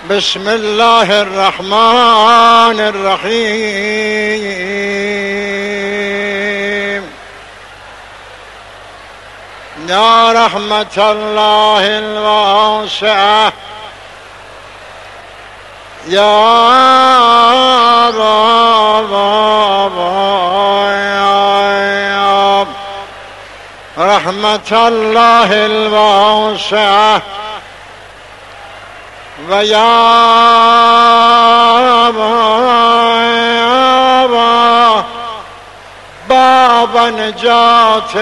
بسم الله الرحمن الرحيم. يا رحمة الله الواسعة يا رحمة الله الواسعة ويا باب نجاة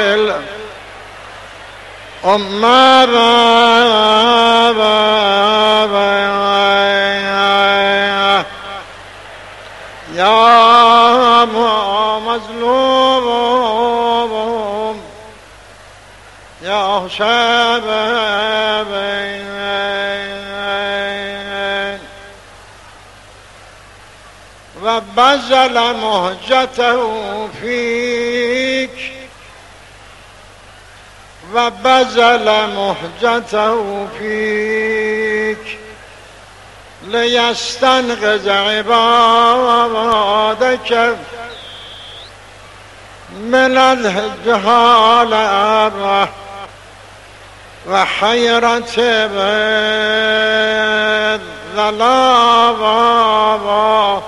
الأمة يا مظلوم يا حسين وبذل مهجته فيك ليستنقذ عبادك من الجهالة وحيرة الظلام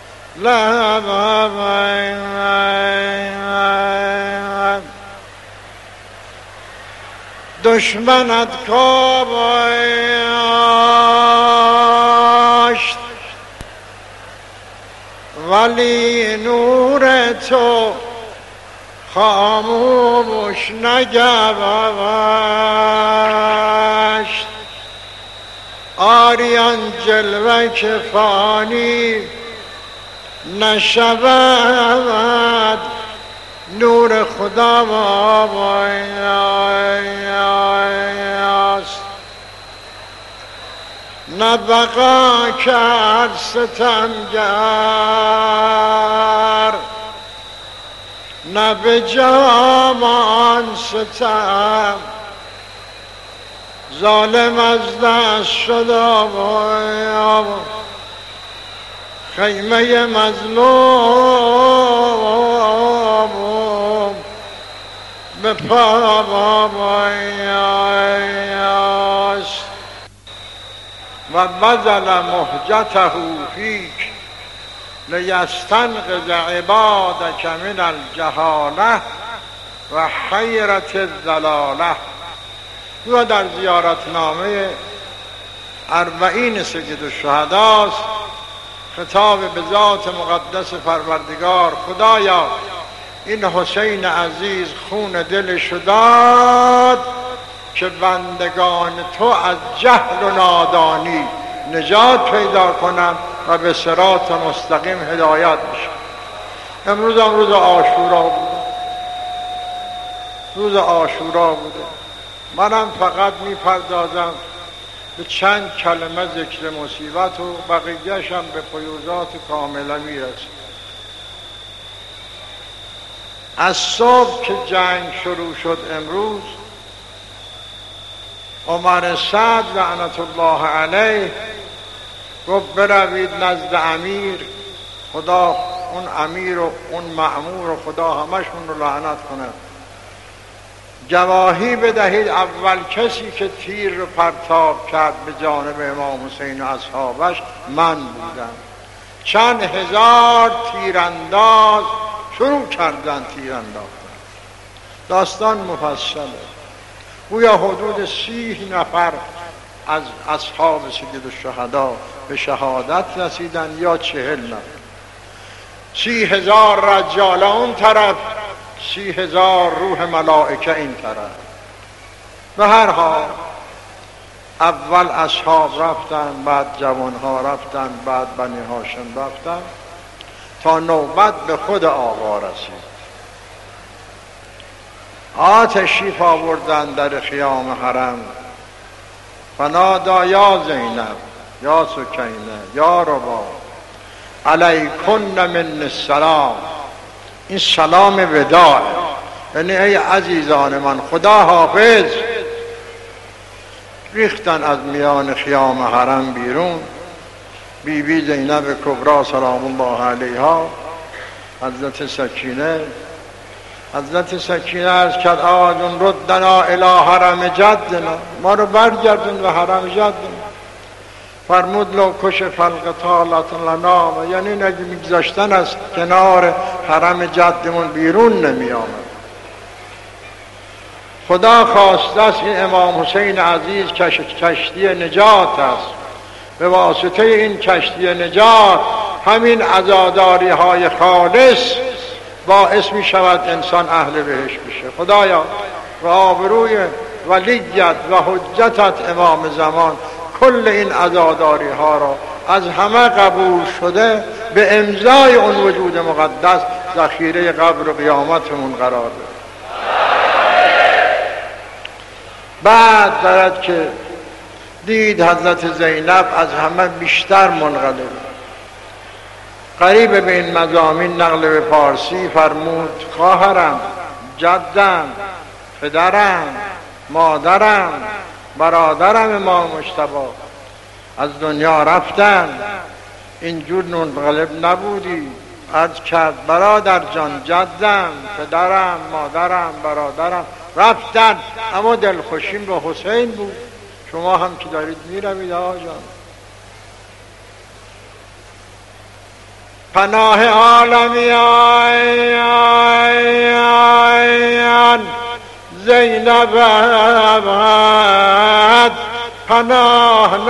دشمنت کاشت ولی نور تو خاموش نگذاشت. آریان جلوه که فانی نشود نور خدا است. نه بقا کرد ستمگر نه به جامان ستم، ظالم از دست شد خیمه مظلوم به پایست. و بذل مهجته فیک لیستنقذ عبادک من الجهاله و حیرة الضلاله. و در زیارتنامه 40 سید الشهداست خطاب به ذات مقدس پروردگار: خدایا این حسین عزیز خون دلش داد که بندگان تو از جهل و نادانی نجات پیدا کنند و به صراط مستقیم هدایت بشن. امروز هم روز عاشورا بوده. منم فقط میپردازم به چند کلمه ذکر مصیبت و بقیه‌اش هم به فیوضات کامله میرسه. از صبح که جنگ شروع شد امروز، عمر سعد لعنت الله علیه گفت بروید نزد امیر، خدا اون امیر و اون مأمور و خدا همشون رو لعنت کنه، گواهی بدهید اول کسی که تیر رو پرتاب کرد به جانب امام حسین و اصحابش من بودم. چند هزار تیرانداز شروع کردن تیر انداختن. داستان مفصله. گویا حدود 30 نفر از اصحاب سید الشهدا به شهادت رسیدن یا 40 نفر. 30,000 رجال اون طرف، 30,000 روح ملائکه این طرف. به هر حال اول اصحاب رفتن، بعد جوانها رفتن، بعد بنی هاشم رفتن تا نوبت به خود آقا رسید. تشریف آوردن در خیام حرم. فنادا یا زینب یا سکینه یا ربا علیکن من السلام. این سلام وداع، یعنی ای عزیزان من خدا حافظ. ریختن از میان خیام حرم بیرون. بیبی زینب کبری سلام الله علیها، حضرت سکینه عرض کرد آدون ردنا الی حرم جدنا، ما رو برگردون به حرم جدنا. فرمود لو کشف القتالة لنا، یعنی نگه میگذاشتن از کنار حرم جدمون بیرون نمی آمد. خدا خواسته است این امام حسین عزیز کشتی نجات است. به واسطه این کشتی نجات همین عزاداری های خالص باعث می شود انسان اهل بهشت بشه. خدایا و آبروی ولیت و حجتت امام زمان کل این عزاداری ها را از همه قبول شده به امضای اون وجود مقدس ذخیره قبر و قیامتمون قرار بده. بعد برد که دید حضرت زینب از همه بیشتر منقلب، قریب به این مضامین نقل به پارسی فرمود خواهرم، جدم، پدرم، مادرم، برادرم امام مجتبی از دنیا رفتن، اینجور منقلب نبودی. عرض کرد برادر جان، جدم، پدرم، مادرم، برادرم رفتن، اما دلخوشیم به حسین بود. شما هم که دارید میروید آقا جان. پناه عالمیان زینب ابد، پناه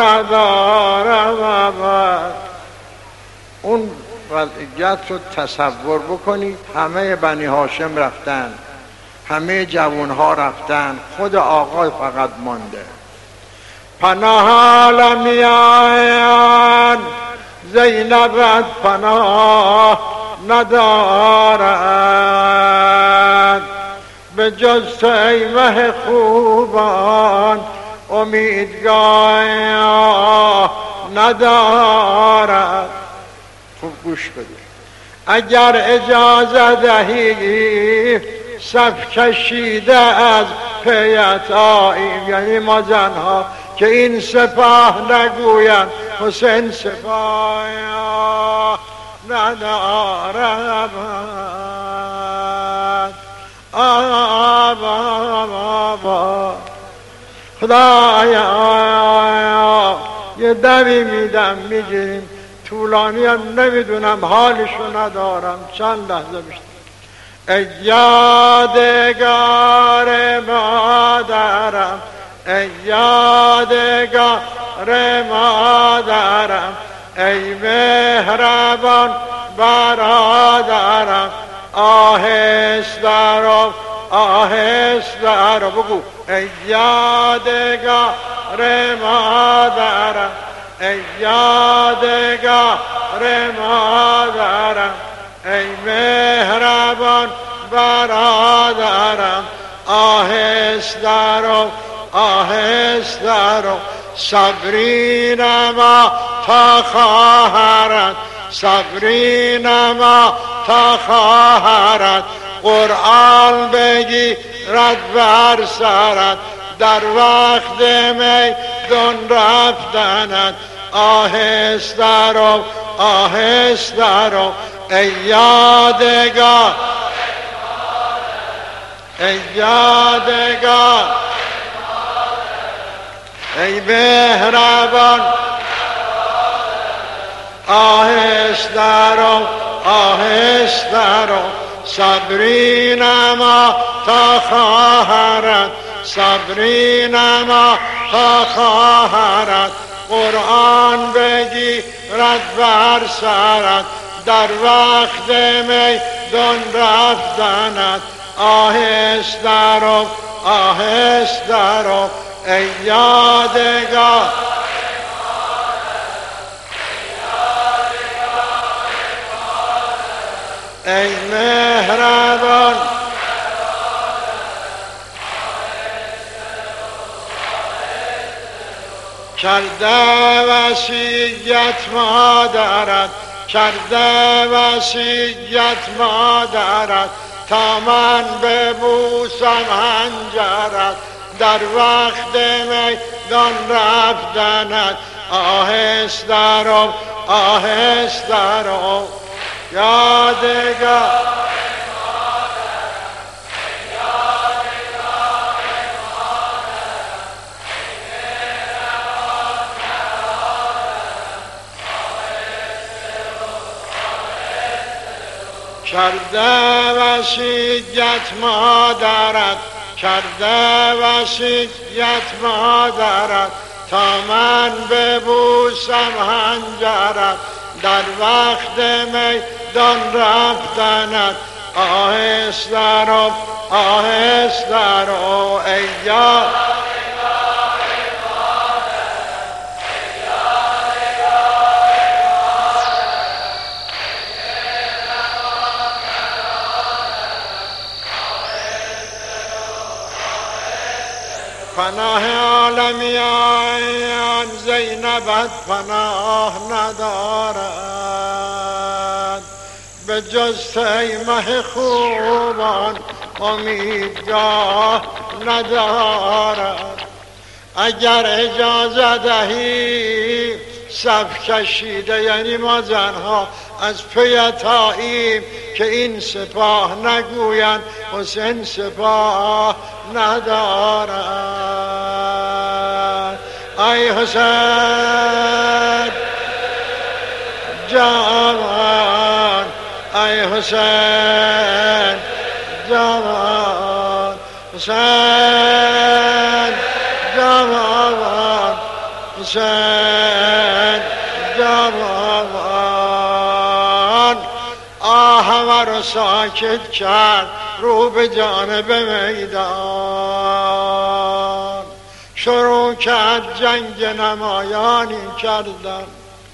ندارم. اون وضعیت رو تصور بکنید. همه بنی هاشم رفتن، همه جوانها رفتن، خود آقای فقط مانده. پناه عالمیان زینب پناه ندارد، به جز تو ای مه خوبان امیدگاه ندارد. خوب گوش بده. اگر اجازه دهی صف کشیده از پیت آییم، یعنی ما زنها که این سپاه نگویند حسین سپاه ندارد. خدایا یه دمی میدم میگیریم، طولانی هم نمیدونم، حالشو ندارم، چند لحظه بیشتر. ای یادگار مادرم، ای یادگار مادرم، ای مهربان برادرم، آهسته رو آهسته رو بگو. ای یادگار مادرم، ای یادگار مادرم، ای مهربان برادرم، آهسته رو آهسته رو. صبری ما تا خواهرت، صبری ما تا خواهرت، قرآن بگی رد بر سرت، در وقت میدان رفتنت، آهسته رو آهسته رو. ای یادگار، ای یادگار، ای مهربان، آهسته رو آهسته رو. صبری ما تا خواهرت، صبری ما تا خواهرت، قرآن بگی رد بر سرت، در وقت میدان رفتنت، آهسته رو آهسته رو. ای یادگار، ای مهربان، کرده وصیت مادرت، کرده وصیت مادرت، تا من ببوسم حنجرت، در وقت میدان رفتنت آهسته رو آهسته رو یادگار کرده وصیت مادرت کرده وصیت مادرت تا من ببوسم حنجرت در وقت میدان رفتنت آهسته رو آهسته رو ای یار پناه عالمیان زینبت پناه ندارد به جز مه خوبان امیدگاه ندارد اگر اجازه دهی صف کشیده یعنی ما زنها از پی تاییم که این سپاه نگویند حسین سپاه ندارد ای حسین جوان ای حسین جوان حسین جوان حسین جوان همه رو ساکت کرد رو به جانب میدان شروع کرد جنگ نمایانی کردن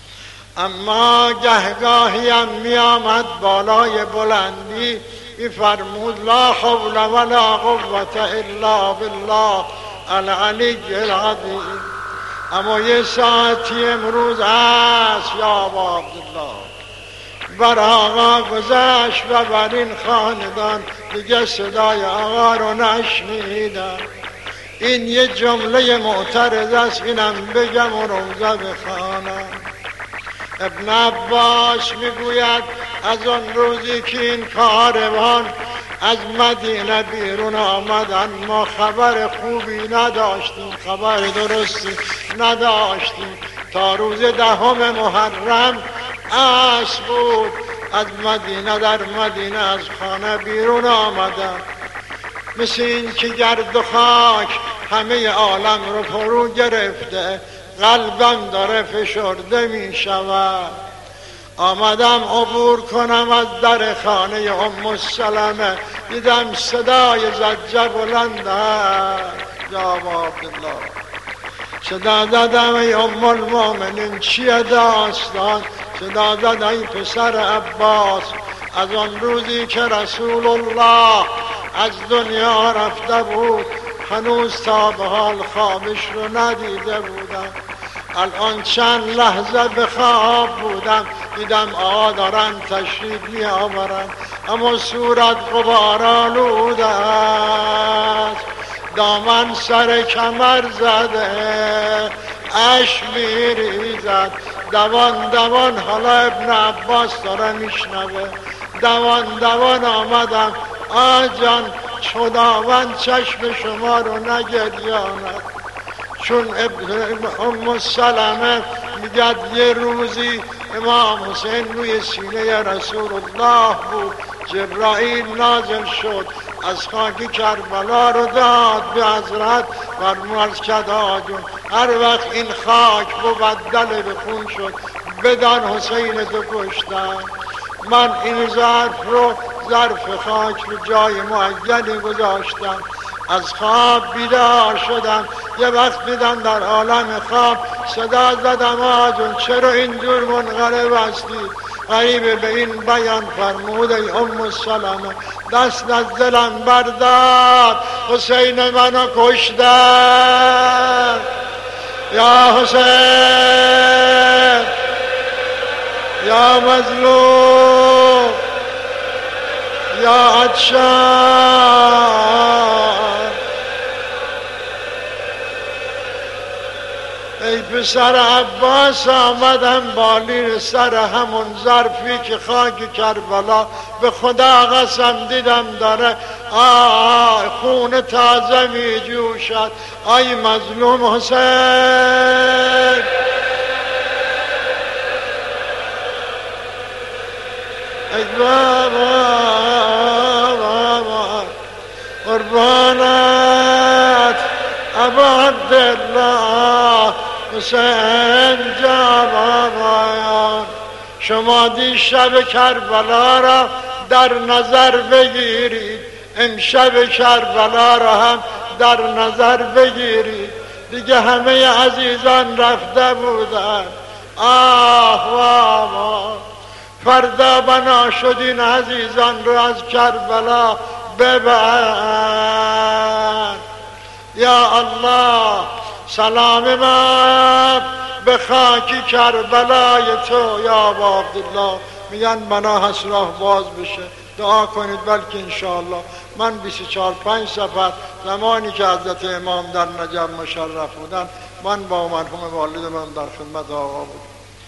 اما گهگاهی هم می آمد بالای بلندی میفرمود لا حول ولا قوة الا بالله العلی العظیم اما یه ساعتی امروز هست یا ابا عبدالله بر آقا گذشت و بر این خاندان دیگه صدای آقا رو نشنیدن این یه جمله معترض است اینم بگم و روزه بخوانم ابن عباس میگوید از آن روزی که این کاروان از مدینه بیرون آمدن ما خبر خوبی نداشتیم خبر درستی نداشتیم تا روز 10 محرم عصر بود از مدینه در مدینه از خانه بیرون آمدن مثل این که گرد و خاک همه عالم رو فرو گرفته قلبم داره فشرده می شود آمدم عبور کنم از در خانه ام سلمه دیدم صدای زجه بلند یا عبدالله صدا زدم ای ام المؤمنین چیه داستان صدا زد ای پسر عباس از آن روزی که رسول الله از دنیا رفته بود هنوز تا به حال خوابش رو ندیده بودم الان چند لحظه به خواب بودم دیدم آقا دارن تشریف می آورن اما صورت غبارآلوده است دامن سر کمر زده اشک میریزد دوان دوان حالا ابن عباس داره میشنوه دوان دوان آمدم آجان خداوند چشم شما رو نگریاند چون ام سلمه میگد یه روزی امام حسین روی سینه رسول الله بود جبرائیل نازل شد از خاک کربلا رو داد به حضرت فرمود کرد آجون هر وقت این خاک مبدل به خون شد بدان حسین تو کشتن من این ظرف خاک رو جای معینی گذاشتم از خواب بیدار شدم یه وقت دیدم در عالم خواب صدا زدم آجون چرا اینجور منقلب هستی غریب به این بیان فرمود ای ام سلمه دست از دلم بردار حسین منو کشتن یا حسین یا مظلوم یا عطشان پسر عباس آمدم بالین سر همون ظرفی که خاک کربلا به خدا قسم دیدم داره خون تازه می جوشد. ای مظلوم حسین، ای بابا قربانت ابا عبدالله حسین جوابایان. شما دیشب کربلا را در نظر بگیرید، امشب کربلا را هم در نظر بگیرید. دیگه همه عزیزان رفته بودن. واه فردا بنا شدین عزیزان رو از کربلا ببر. یا الله سلام ما به خاک کربلای تو یا ابا عبدالله. میگن بنا هست راه باز بشه، دعا کنید بلکه انشاءالله. من 24-5 سفر زمانی که حضرت امام در نجف مشرف بودن، من با مرحوم والد من در خدمت آقا بود.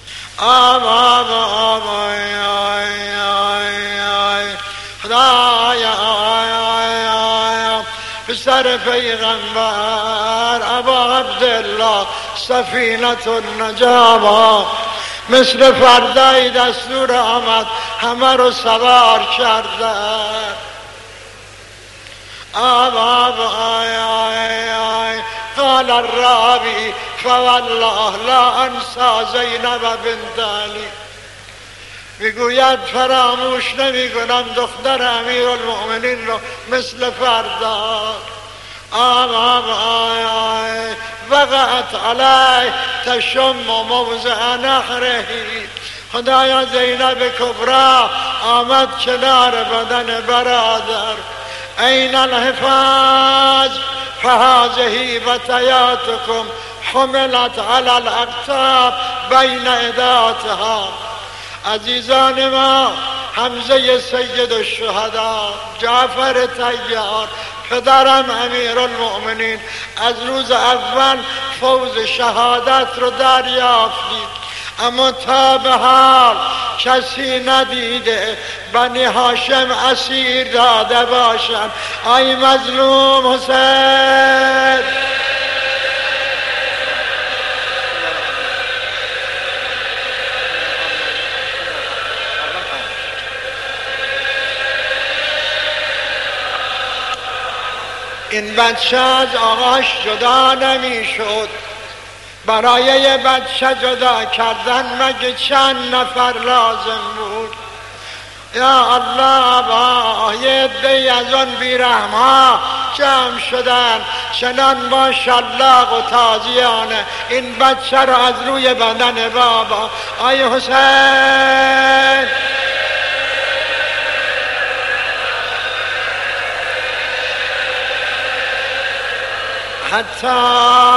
خدایا پسر پیغمبر ابا عبدالله سفینة النجابا مثل فردای دستور آمد همه رو سوار کردن. قال الراوی فوالله لا انسى زینب بنت علی، میگوید فراموش نمی کنم دختر امیر المؤمنین رو مثل فردا. وقعت علی تشم موضع نحره. خدایا زینب کبرا آمد کنار بدن برادر. این الحفاظ فهذه بطیاتکم حملت علی الاقطاب بین اداتها. عزیزان ما، حمزه سید الشهدا، جعفر طیار، پدرم امیر المؤمنین از روز اول فوز شهادت رو دریافتید، اما تا به حال کسی ندیده بنی هاشم اسیر داده باشند. ای مظلوم حسین، این بچه از آقاش جدا نمی شد. برای یه بچه جدا کردن مگه چند نفر لازم بود؟ یا الله، با یه عده‌ای از آن بیرحم‌ها جمع شدن، چنان با شلاق و تازیانه این بچه رو از روی بدن بابا ای حسین حتی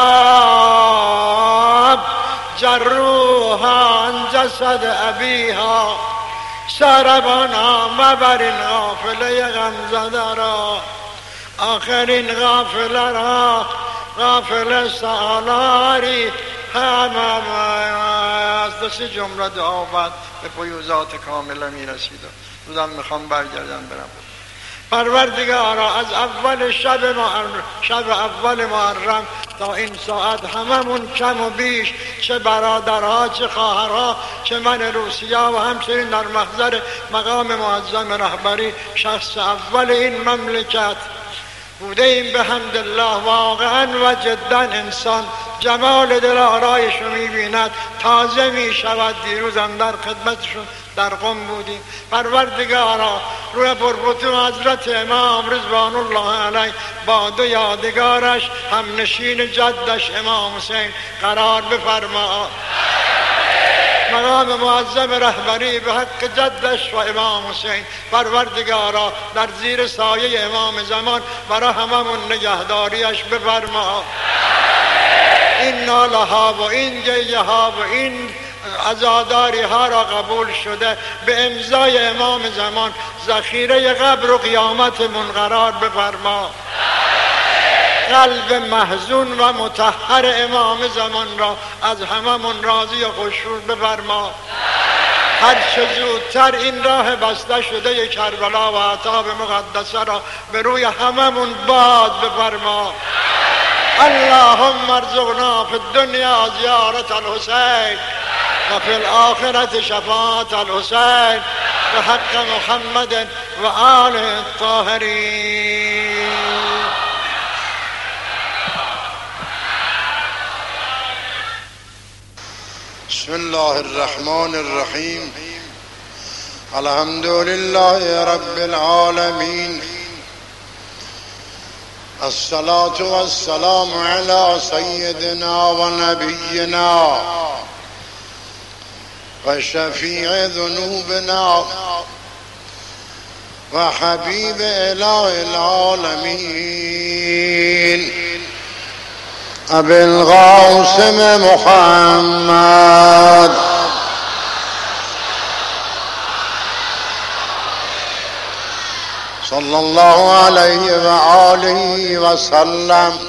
جروها عن جسد ابیها. سربانا مبرین غافله غمزده را، آخرین غافله را غافله سالاری همه از دست جمله دعا بعد به فیوزات کامله می رسید. بودم میخوام برگردم برم. پروردگارا از اول شب اول محرم تا این ساعت هممون کم و بیش، چه برادرها چه خواهرها چه من روسیه و همچنین در محضر مقام معظم رهبری شخص اول این مملکت بوده ایم به حمدالله. واقعا و جدا انسان جمال دل آرایش رو می‌بیند، تازه می‌شود. دیروزم در خدمتشون در قم بودیم. پروردگارا روی بربطون حضرت امام رضوان الله علیه با دو یادگارش هم نشین جدش امام حسین قرار بفرما. مقام معظم رهبری به حق جدش و امام حسین پروردگارا در زیر سایه امام زمان برای هممون نگهداریش بفرما. این ناله ها و این گیه ها و این عزاداری ها را قبول شده به امضای امام زمان ذخیره قبر و قیامت منقرار بفرما. قلب محزون و مطهر امام زمان را از هممون راضی و خوشنود بفرما. هر چه زودتر این راه بسته شده کربلا و عتاب مقدسه را به روی هممون باد بفرما. اللهم ارزقنا فی الدنیا زیارت الحسین و فی الآخرة شفاعت الحسین به حق محمد و آله الطاهرین. بسم الله الرحمن الرحیم. الحمد لله رب العالمین. الصلاة والسلام على سيدنا ونبينا وشفيع ذنوبنا وحبيب إله العالمين أبي القاسم محمد صلى الله عليه وآله وسلم.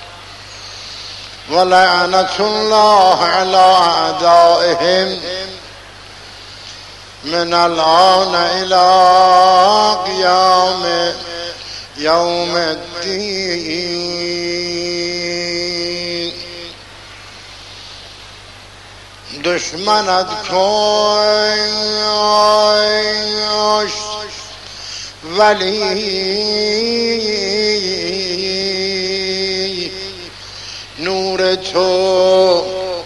ولعنة الله على أعدائهم من الآن إلى قيام يوم الدين. دشمنت کشت ولی نور تو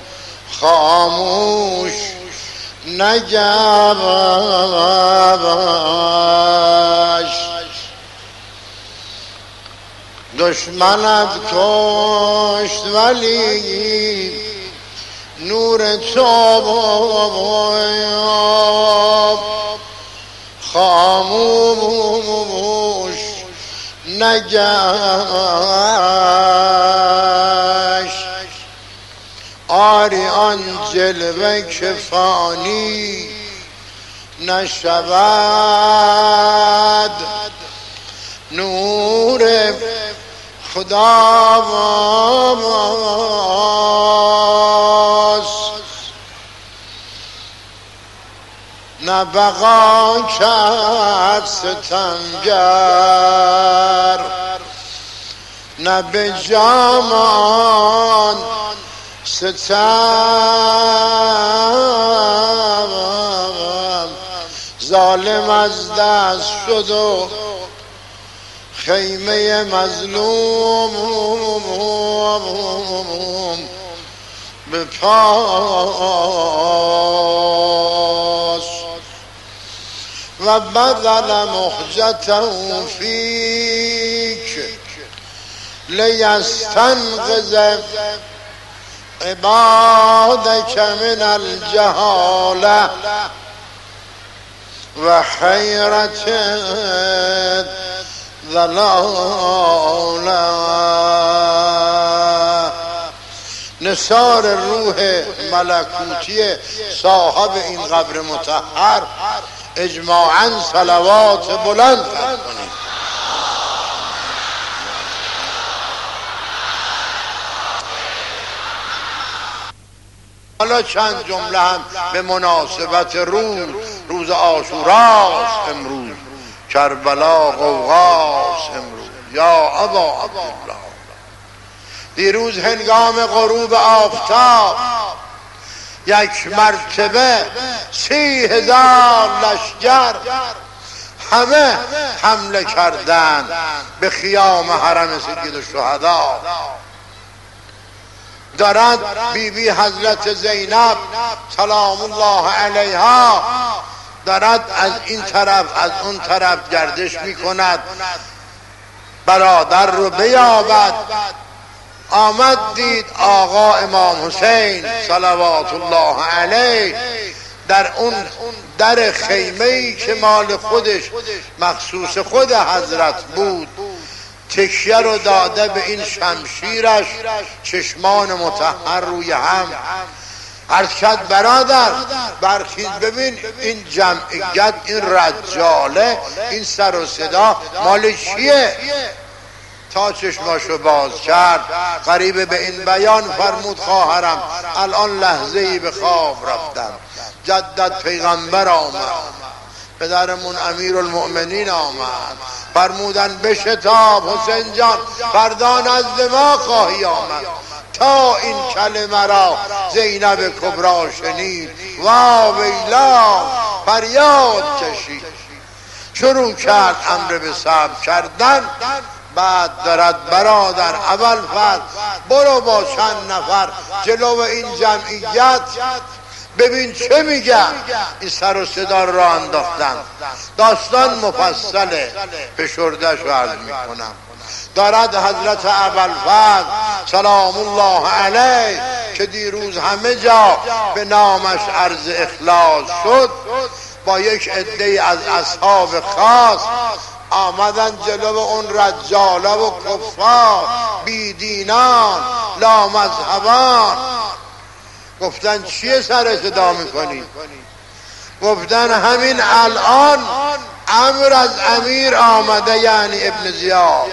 خاموش نگشت. دشمنت کشت ولی نور تو خاموش نگشت. آری آن جلوه که فانی نشود، نور خداست. نه بقا کرد ستمگر، نه به جامان ستم. ظالم از دست شد و خیمه مظلوم به پاس. و بذل مهجته فیک لیستنقذ عبادك من الجهاله و حیرت ضلاله. نثار روح ملکوتی صاحب این قبر مطهر اجماعاً صلوات بلند کنید. حالا چند جمله هم به مناسبت روز عاشوراست امروز. کربلا غوغاست امروز. یا ابا عبدالله، دیروز هنگام غروب آفتاب یک مرتبه 30,000 لشکر همه حمله کردند به خیام حرم سید الشهدا. دارد بیبی حضرت زینب سلام الله علیها دارد از این طرف از اون طرف گردش میکند برادر رو بیابد. آمد دید آقا امام حسین صلوات الله علیه در اون در خیمه‌ای که مال خودش مخصوص خود حضرت بود تکیه رو داده به این شمشیرش. چشمان مطهر روی هم عرض کرد برادر برخیز ببین این جمعیت، این رجاله، این سر و صدا مال چیه؟ تا چشماشو باز کرد قریب به این بیان فرمود خواهرم الان لحظه‌ای به خواب رفتم، جدت پیغمبر آمد، پدرمون امیرالمؤمنین آمد، فرمودن بشتاب حسین جان فردا نزد ما خواهی آمد. تا این کلمه را زینب کبرا شنید وا ویلا فریاد کشید، شروع کرد امر به صبر کردن. بعد دارد برادر ابوالفضل برو با چند نفر جلو این جمعیت ببین چه میگن. این سر و صدا را انداختن، داستان مفصله، فشردش رو عرض میکنم. دارد حضرت ابوالفضل سلام الله علیه که دیروز همه جا به نامش عرض اخلاص شد با یک عده از اصحاب خاص آمدن جلو اون رجاله و کفار بیدینان لامذهبان. گفتن چیه سر صدا میکنی؟ گفتن همین الان امر از امیر آمده، یعنی ابن زیاد،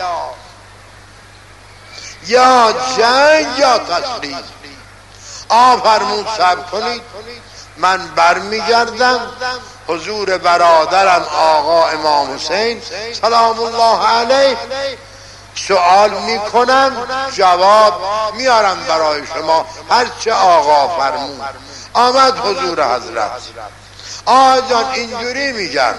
یا جنگ یا تسلیم. فرمود صبر کنید، من برمیگردم حضور برادرم آقا امام حسین سلام الله علیه سوال میکنم، جواب میارم برای شما هرچه آقا فرمود. آمد حضور حضرت. جان اینجوری میگم.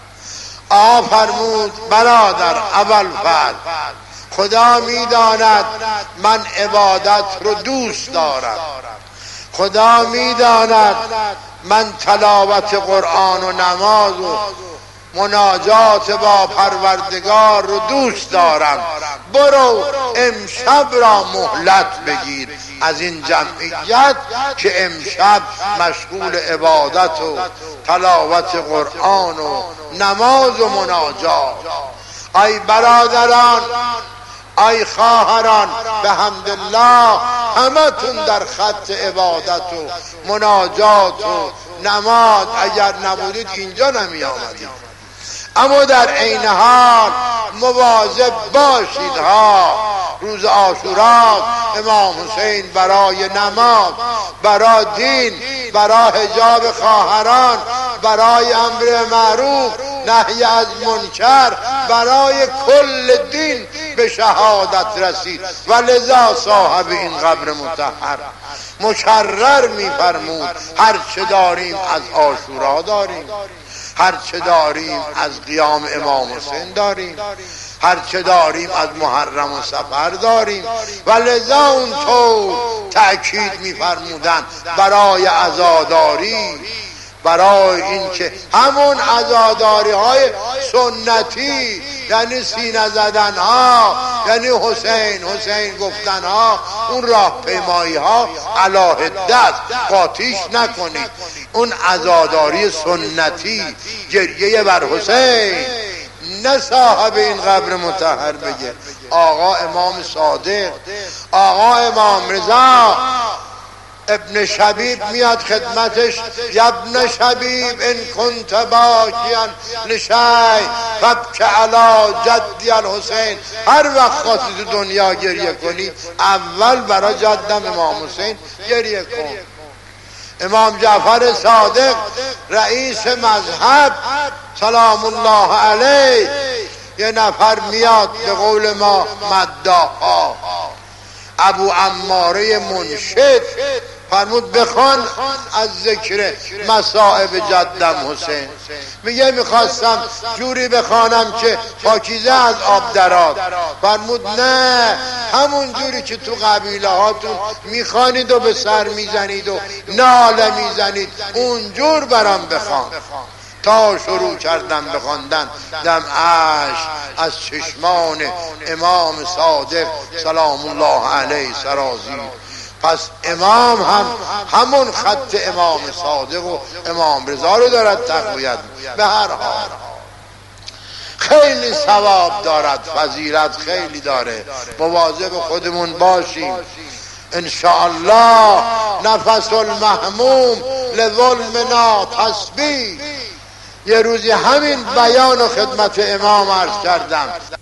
فرمود برادر ابوالفضل خدا میداند من عبادت رو دوست دارم، خدا میداند من تلاوت قرآن و نماز و مناجات با پروردگار رو دوست دارم. برو امشب را مهلت بگیر از این جمعیت که امشب مشغول عبادت و تلاوت قرآن و نماز و مناجات. ای برادران، ای خواهران، به حمدالله همتون در خط عبادت و مناجات و نماز، اگر نبودید اینجا نمی آمدید. اما در عین حال مواظب باشید روز عاشورا امام حسین برای نماز، برای دین، برای حجاب خواهران، برای امر معروف نهی از منکر، برای کل دین به شهادت رسید و لذا صاحب این قبر مطهر مکرر می‌فرمود هر چه داریم از عاشورا داریم، هر چه داریم از قیام امام حسین داریم، هر چه داریم از محرم و سفر داریم. و لذا اونطور تأکید می‌فرمودند برای عزاداری، برای این که همون عزاداری های سنتی، یعنی سینه زدن ها، یعنی حسین حسین گفتن ها، اون راه پیمایی ها علاهده است، قاطیش نکنید. اون عزاداری سنتی، گریه بر حسین، نه صاحب این قبر مطهر بگه. آقا امام صادق، آقا امام رضا ابن شبیب میاد خدمتش، ابن شبیب ان کنت باکیا لشی فبک علی جدی الحسین. هر وقت خواستی تو دنیا گریه کنی اول برای جدم امام حسین گریه کن. امام جعفر صادق رئیس مذهب سلام الله علیه، یه نفر میاد به قول ما مداحا، ابو عماره منشد، فرمود بخوان از ذکر مصائب جدم حسین. میگه میخواستم جوری بخوانم که پاکیزه از آب دراد. فرمود نه، همون جوری که تو قبیله هاتون میخوانید و به سر میزنید و ناله میزنید اونجور برام بخوان. تا شروع کردم بخواندن دم اشک از چشمان امام صادق سلام الله علیه سرازیر. پس امام هم همون خط امام صادق و امام رضا رو دارد تقویت. به هر حال خیلی ثواب دارد، فضیلت خیلی داره، مواظب خودمون باشیم. انشاءالله نفس المحموم لظلمنا تسبیح. یه روزی همین بیان و خدمت امام عرض کردم.